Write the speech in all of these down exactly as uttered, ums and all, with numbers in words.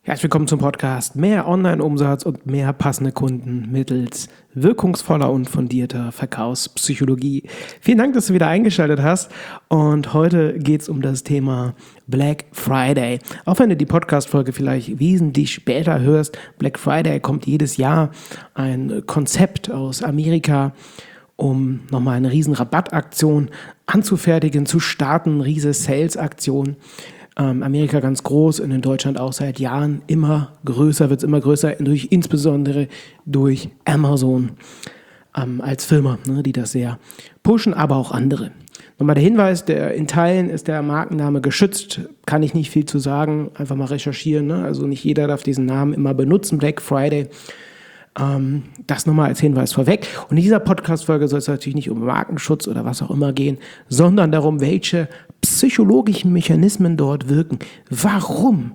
Herzlich willkommen zum Podcast Mehr Online-Umsatz und mehr passende Kunden mittels wirkungsvoller und fundierter Verkaufspsychologie. Vielen Dank, dass du wieder eingeschaltet hast, und heute geht es um das Thema Black Friday. Auch wenn du die Podcast-Folge vielleicht wesentlich später hörst, Black Friday kommt jedes Jahr ein Konzept aus Amerika, um nochmal eine riesen Rabattaktion anzufertigen, zu starten, riese Sales-Aktion. Ähm, Amerika ganz groß und in Deutschland auch seit Jahren immer größer, wird es immer größer, durch, insbesondere durch Amazon ähm, als Firma, ne, die das sehr pushen, aber auch andere. Nochmal der Hinweis, der, in Teilen ist der Markenname geschützt, kann ich nicht viel zu sagen, einfach mal recherchieren, ne? Also nicht jeder darf diesen Namen immer benutzen, Black Friday. Ähm, das nochmal als Hinweis vorweg. Und in dieser Podcast-Folge soll es natürlich nicht um Markenschutz oder was auch immer gehen, sondern darum, welche psychologischen Mechanismen dort wirken. Warum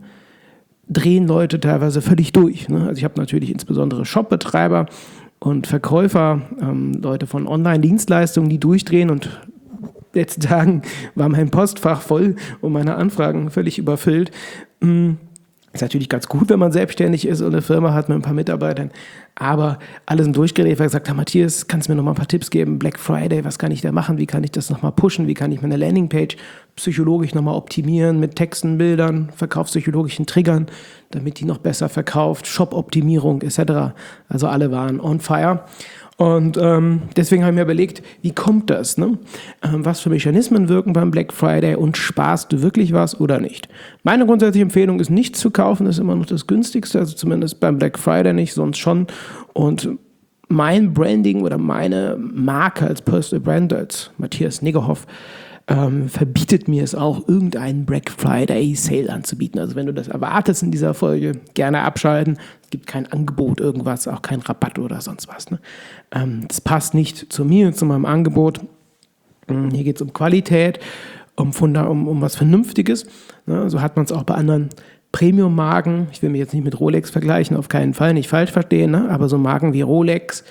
drehen Leute teilweise völlig durch? Ne? Also ich habe natürlich insbesondere Shopbetreiber und Verkäufer, ähm, Leute von Online-Dienstleistungen, die durchdrehen, und letzten Tagen war mein Postfach voll und meine Anfragen völlig überfüllt. Mhm. Ist natürlich ganz gut, wenn man selbstständig ist und eine Firma hat mit ein paar Mitarbeitern, aber alle sind durchgedreht, weil gesagt haben, Matthias, kannst du mir noch mal ein paar Tipps geben? Black Friday, was kann ich da machen? Wie kann ich das noch mal pushen? Wie kann ich meine Landingpage psychologisch noch mal optimieren mit Texten, Bildern, verkaufspsychologischen Triggern, damit die noch besser verkauft, Shop-Optimierung et cetera. Also alle waren on fire. Und ähm, deswegen habe ich mir überlegt, wie kommt das? Ne? Ähm, was für Mechanismen wirken beim Black Friday und sparst du wirklich was oder nicht? Meine grundsätzliche Empfehlung ist, nichts zu kaufen, ist immer noch das günstigste, also zumindest beim Black Friday nicht, sonst schon. Und mein Branding oder meine Marke als Personal Brand, als Matthias Niggerhoff, Ähm, verbietet mir es auch, irgendeinen Black Friday Sale anzubieten. Also wenn du das erwartest in dieser Folge, gerne abschalten. Es gibt kein Angebot, irgendwas, auch kein Rabatt oder sonst was. Ne? Ähm, das passt nicht zu mir, zu meinem Angebot. Ähm, hier geht es um Qualität, um, Funda- um, um was Vernünftiges. Ne? So hat man es auch bei anderen Premium-Marken. Ich will mich jetzt nicht mit Rolex vergleichen, auf keinen Fall, nicht falsch verstehen, ne? Aber so Marken wie Rolex,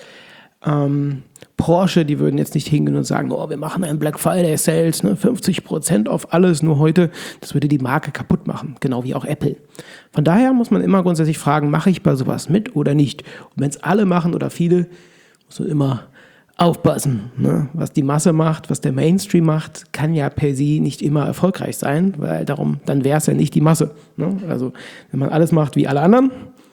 ähm, Porsche, die würden jetzt nicht hingehen und sagen, oh, wir machen einen Black Friday Sales, ne, fünfzig Prozent auf alles nur heute. Das würde die Marke kaputt machen, genau wie auch Apple. Von daher muss man immer grundsätzlich fragen, mache ich bei sowas mit oder nicht? Und wenn es alle machen oder viele, muss man immer aufpassen. Ne? Was die Masse macht, was der Mainstream macht, kann ja per se nicht immer erfolgreich sein, weil darum, dann wäre es ja nicht die Masse. Ne? Also wenn man alles macht wie alle anderen,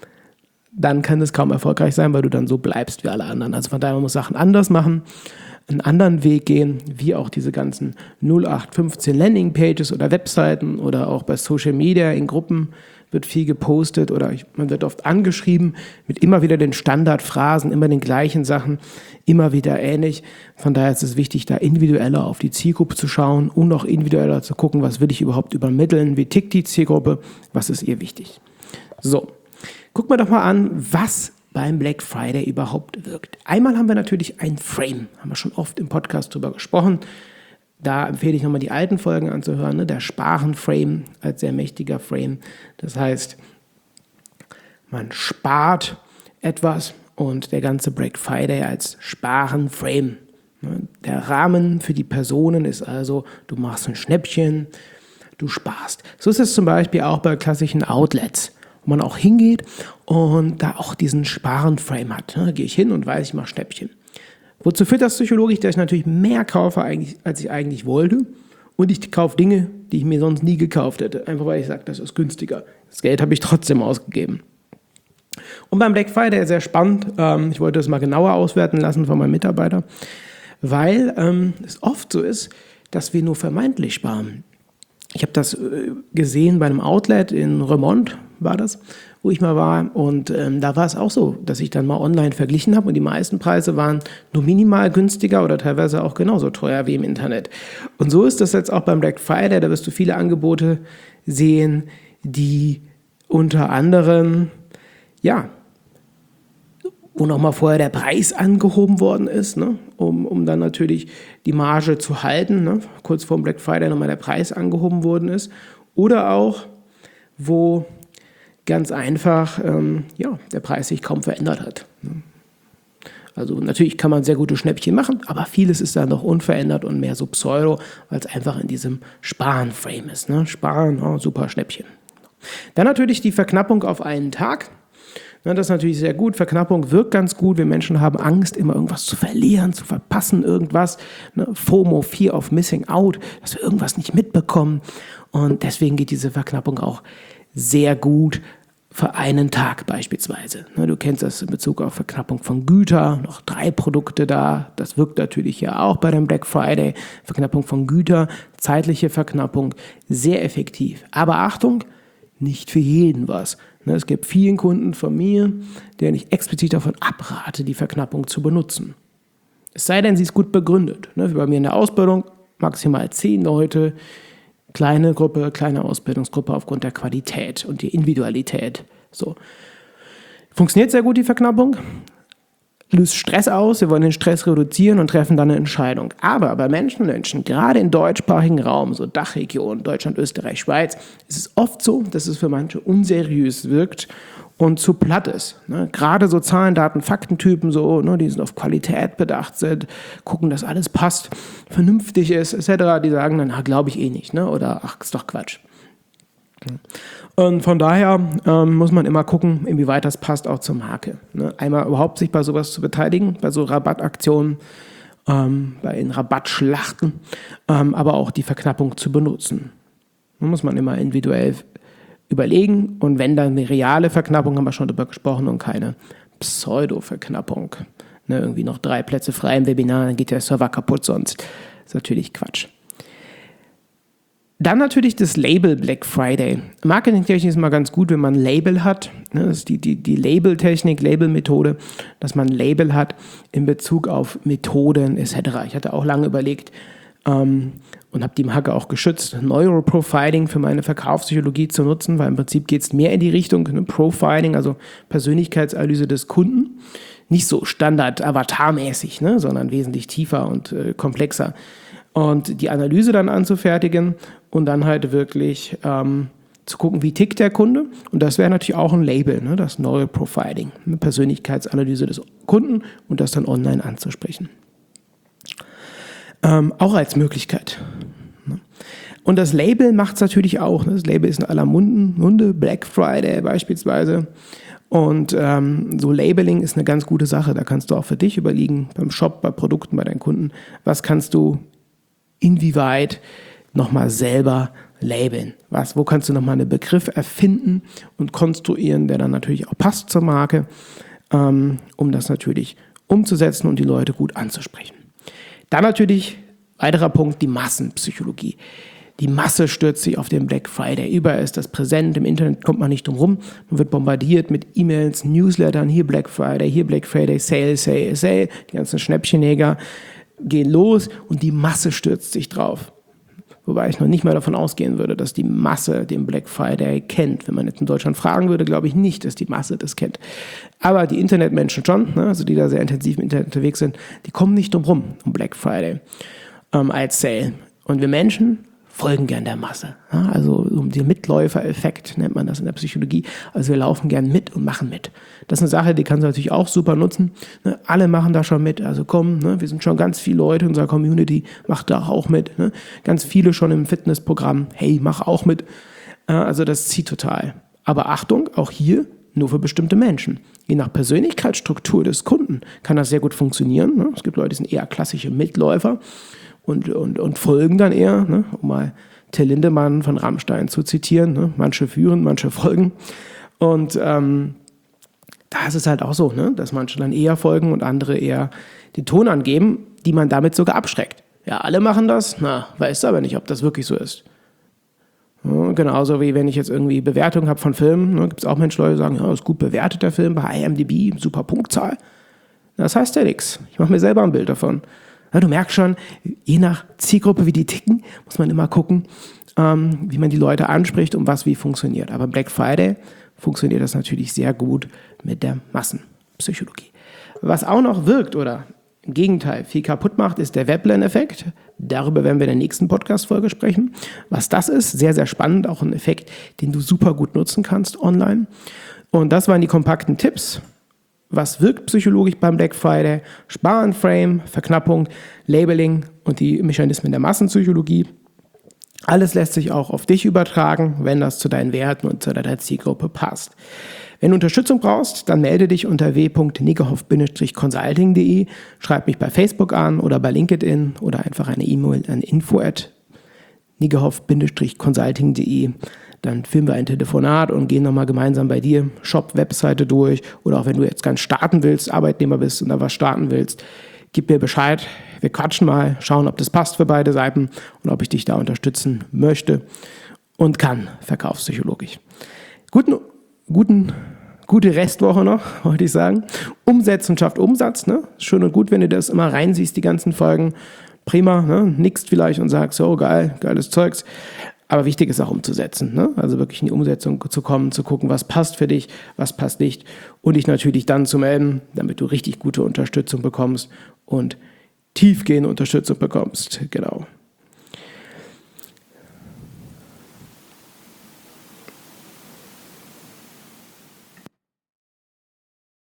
dann kann es kaum erfolgreich sein, weil du dann so bleibst wie alle anderen. Also von daher, man muss Sachen anders machen, einen anderen Weg gehen, wie auch diese ganzen null acht fünfzehn Landingpages oder Webseiten oder auch bei Social Media in Gruppen wird viel gepostet oder man wird oft angeschrieben mit immer wieder den Standardphrasen, immer den gleichen Sachen, immer wieder ähnlich. Von daher ist es wichtig, da individueller auf die Zielgruppe zu schauen und auch individueller zu gucken, was will ich überhaupt übermitteln, wie tickt die Zielgruppe, was ist ihr wichtig. So. Guck mal doch mal an, was beim Black Friday überhaupt wirkt. Einmal haben wir natürlich ein Frame, haben wir schon oft im Podcast drüber gesprochen. Da empfehle ich nochmal die alten Folgen anzuhören, ne? Der Sparen-Frame als sehr mächtiger Frame. Das heißt, man spart etwas und der ganze Black Friday als Sparen-Frame. Ne? Der Rahmen für die Personen ist also, du machst ein Schnäppchen, du sparst. So ist es zum Beispiel auch bei klassischen Outlets, wo man auch hingeht und da auch diesen Sparen-Frame hat. Da gehe ich hin und weiß, ich mache Schnäppchen. Wozu führt das psychologisch? Dass ich natürlich mehr kaufe, als ich eigentlich wollte. Und ich kaufe Dinge, die ich mir sonst nie gekauft hätte. Einfach weil ich sage, das ist günstiger. Das Geld habe ich trotzdem ausgegeben. Und beim Black Friday sehr spannend. Ich wollte das mal genauer auswerten lassen von meinem Mitarbeiter. Weil ähm, es oft so ist, dass wir nur vermeintlich sparen. Ich habe das gesehen bei einem Outlet in Remont, war das, wo ich mal war. Und ähm, da war es auch so, dass ich dann mal online verglichen habe und die meisten Preise waren nur minimal günstiger oder teilweise auch genauso teuer wie im Internet. Und so ist das jetzt auch beim Black Friday. Da wirst du viele Angebote sehen, die unter anderem, ja, wo nochmal vorher der Preis angehoben worden ist, ne? um, um dann natürlich die Marge zu halten, ne? Kurz vor dem Black Friday nochmal der Preis angehoben worden ist. Oder auch, wo ganz einfach ähm, ja, der Preis sich kaum verändert hat. Ne? Also natürlich kann man sehr gute Schnäppchen machen, aber vieles ist dann noch unverändert und mehr so Pseudo, weil es einfach in diesem Sparen-Frame ist. Ne? Sparen, oh, super Schnäppchen. Dann natürlich die Verknappung auf einen Tag. Ja, das ist natürlich sehr gut. Verknappung wirkt ganz gut. Wir Menschen haben Angst, immer irgendwas zu verlieren, zu verpassen, irgendwas. Ne? FOMO, Fear of Missing Out, dass wir irgendwas nicht mitbekommen. Und deswegen geht diese Verknappung auch sehr gut für einen Tag beispielsweise. Ne, du kennst das in Bezug auf Verknappung von Gütern, noch drei Produkte da. Das wirkt natürlich ja auch bei dem Black Friday. Verknappung von Gütern, zeitliche Verknappung, sehr effektiv. Aber Achtung, nicht für jeden was. Es gibt vielen Kunden von mir, denen ich explizit davon abrate, die Verknappung zu benutzen. Es sei denn, sie ist gut begründet. Wie bei mir in der Ausbildung, maximal zehn Leute, kleine Gruppe, kleine Ausbildungsgruppe aufgrund der Qualität und der Individualität. So. Funktioniert sehr gut die Verknappung, löst Stress aus, wir wollen den Stress reduzieren und treffen dann eine Entscheidung. Aber bei Menschen, Menschen, gerade im deutschsprachigen Raum, so Dachregion, Deutschland, Österreich, Schweiz, ist es oft so, dass es für manche unseriös wirkt und zu platt ist. Ne? Gerade so Zahlen, Daten, Faktentypen, so, ne, die sind auf Qualität bedacht sind, gucken, dass alles passt, vernünftig ist, et cetera. Die sagen dann, ah, glaube ich eh nicht, ne? Oder ach, ist doch Quatsch. Und von daher ähm, muss man immer gucken, inwieweit das passt auch zur Marke. Ne? Einmal überhaupt sich bei sowas zu beteiligen, bei so Rabattaktionen, ähm, bei den Rabattschlachten, ähm, aber auch die Verknappung zu benutzen. Da muss man immer individuell überlegen und wenn dann eine reale Verknappung, haben wir schon darüber gesprochen, und keine Pseudo-Verknappung. Ne? Irgendwie noch drei Plätze frei im Webinar, dann geht der Server kaputt sonst. Das ist natürlich Quatsch. Dann natürlich das Label Black Friday. Marketingtechnisch ist mal ganz gut, wenn man ein Label hat. Das ist die, die, die Labeltechnik, Labelmethode, dass man ein Label hat in Bezug auf Methoden et cetera. Ich hatte auch lange überlegt ähm, und habe die Marke auch geschützt, Neuroprofiling für meine Verkaufspsychologie zu nutzen, weil im Prinzip geht es mehr in die Richtung ne, Profiling, also Persönlichkeitsanalyse des Kunden. Nicht so Standard-Avatar-mäßig, ne, sondern wesentlich tiefer und äh, komplexer. Und die Analyse dann anzufertigen und dann halt wirklich ähm, zu gucken, wie tickt der Kunde. Und das wäre natürlich auch ein Label, ne? Das Neuroprofiling, eine Persönlichkeitsanalyse des Kunden und das dann online anzusprechen. Ähm, auch als Möglichkeit. Ne? Und das Label macht es natürlich auch. Ne? Das Label ist in aller Munden, Munde, Black Friday beispielsweise. Und ähm, so Labeling ist eine ganz gute Sache. Da kannst du auch für dich überlegen, beim Shop, bei Produkten, bei deinen Kunden, was kannst du inwieweit nochmal selber labeln. Was, wo kannst du nochmal einen Begriff erfinden und konstruieren, der dann natürlich auch passt zur Marke, ähm, um das natürlich umzusetzen und die Leute gut anzusprechen. Dann natürlich, weiterer Punkt, die Massenpsychologie. Die Masse stürzt sich auf den Black Friday. Überall ist das präsent. Im Internet kommt man nicht drum rum. Man wird bombardiert mit E-Mails, Newslettern. Hier Black Friday, hier Black Friday, Sale, Sale, Sale. Die ganzen Schnäppchenjäger gehen los und die Masse stürzt sich drauf. Wobei ich noch nicht mal davon ausgehen würde, dass die Masse den Black Friday kennt. Wenn man jetzt in Deutschland fragen würde, glaube ich nicht, dass die Masse das kennt. Aber die Internetmenschen schon, ne, also die da sehr intensiv im Internet unterwegs sind, die kommen nicht drum rum um Black Friday ähm, als Sale. Und wir Menschen folgen gern der Masse. Ja, also um den Mitläufereffekt nennt man das in der Psychologie. Also wir laufen gern mit und machen mit. Das ist eine Sache, die kannst du natürlich auch super nutzen. Ne? Alle machen da schon mit. Also komm, ne? Wir sind schon ganz viele Leute in unserer Community, macht da auch mit. Ne? Ganz viele schon im Fitnessprogramm. Hey, mach auch mit. Äh, also das zieht total. Aber Achtung, auch hier nur für bestimmte Menschen. Je nach Persönlichkeitsstruktur des Kunden kann das sehr gut funktionieren. Ne? Es gibt Leute, die sind eher klassische Mitläufer. Und, und, und folgen dann eher, ne, um mal Till Lindemann von Rammstein zu zitieren. Ne, manche führen, manche folgen. Und ähm, da ist es halt auch so, ne, dass manche dann eher folgen und andere eher den Ton angeben, die man damit sogar abschreckt. Ja, alle machen das, na, weiß aber nicht, ob das wirklich so ist. Ja, genauso wie wenn ich jetzt irgendwie Bewertungen habe von Filmen, ne, gibt es auch Menschen, die sagen, ja, ist gut bewertet der Film bei I M D B, super Punktzahl. Das heißt ja nichts. Ich mache mir selber ein Bild davon. Ja, du merkst schon, je nach Zielgruppe, wie die ticken, muss man immer gucken, ähm, wie man die Leute anspricht und was wie funktioniert. Aber Black Friday funktioniert das natürlich sehr gut mit der Massenpsychologie. Was auch noch wirkt oder im Gegenteil viel kaputt macht, ist der Veblen-Effekt. Darüber werden wir in der nächsten Podcast-Folge sprechen. Was das ist, sehr, sehr spannend, auch ein Effekt, den du super gut nutzen kannst online. Und das waren die kompakten Tipps. Was wirkt psychologisch beim Black Friday? Sparen, Frame, Verknappung, Labeling und die Mechanismen der Massenpsychologie. Alles lässt sich auch auf dich übertragen, wenn das zu deinen Werten und zu deiner Zielgruppe passt. Wenn du Unterstützung brauchst, dann melde dich unter w punkt niggehoff Bindestrich consulting punkt de, schreib mich bei Facebook an oder bei LinkedIn oder einfach eine E-Mail an info at niggehoff Bindestrich consulting punkt de. Dann filmen wir ein Telefonat und gehen nochmal gemeinsam bei dir Shop, Webseite durch. Oder auch wenn du jetzt ganz starten willst, Arbeitnehmer bist und da was starten willst, gib mir Bescheid. Wir quatschen mal, schauen, ob das passt für beide Seiten und ob ich dich da unterstützen möchte und kann, verkaufspsychologisch. Guten, guten, gute Restwoche noch, wollte ich sagen. Umsetzen schafft Umsatz. Ne? Schön und gut, wenn du das immer reinsiehst, die ganzen Folgen. Prima, ne? Nickst vielleicht und sagst, so geil, geiles Zeugs. Aber wichtig ist auch umzusetzen, ne? Also wirklich in die Umsetzung zu kommen, zu gucken, was passt für dich, was passt nicht und dich natürlich dann zu melden, damit du richtig gute Unterstützung bekommst und tiefgehende Unterstützung bekommst. Genau.